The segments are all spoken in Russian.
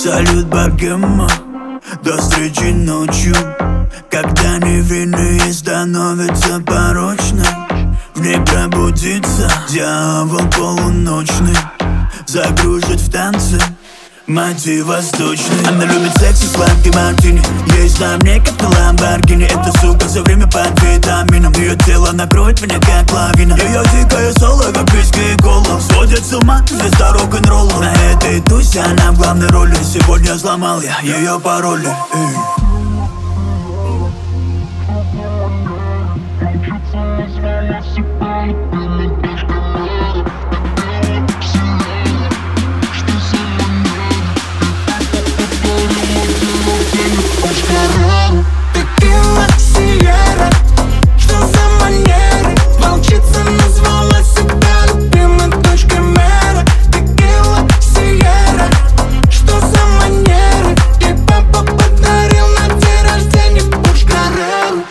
Салют, богема, до встречи ночью. Когда невинные становятся порочной, в ней пробудится дьявол полуночный, загружит в танцы мотив восточный. Она любит секс и сладкий мартини. Есть на мне как на Ламборгини. Эта сука все время под витамином. Ее тело накроет меня как лавина. Ее дикое соло, как виски и кола, сводит с ума звезда рок-н-ролла. На этой тусе она в главной роли. Сегодня взломал я ее пароли. Текила, Сиера, что за манеры? Волчица назвала себя любимой точкой мэра. Текила, Сиера, что за манеры? Ей папа подарил на день рождения Порш Карреру.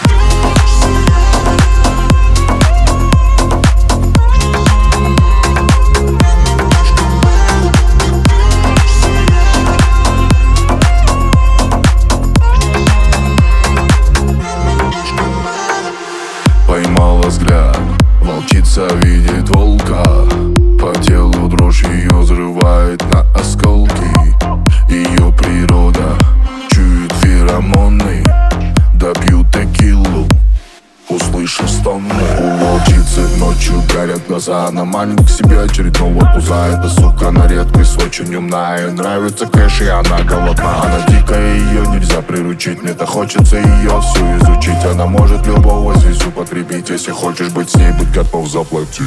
Поймала взгляд, волчица видит волка. По телу дрожь ее взрывает на осколки. Ее природа чует феромоны. Допью текилу, услышав стоны. У волчицы ночью горят глаза. Она манит к себе очередного пуза. Эта сука на редкость очень умная. Нравится кэш и она голодна. Она дикая, ее нельзя приручить. Мне-то хочется ее всю изучить. Она может любого звезду потребить. Если хочешь быть с ней, будь готов заплатить.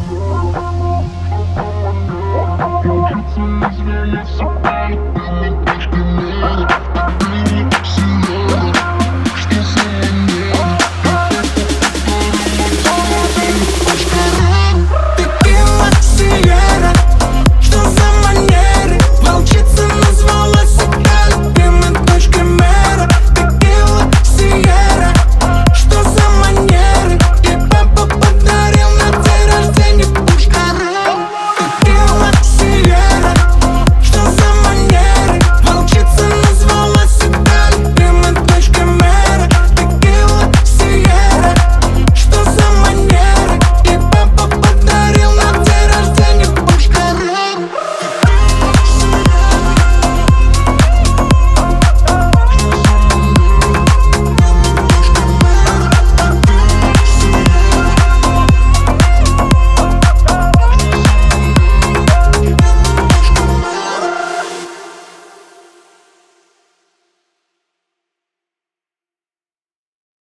Волчица назвала себя любимой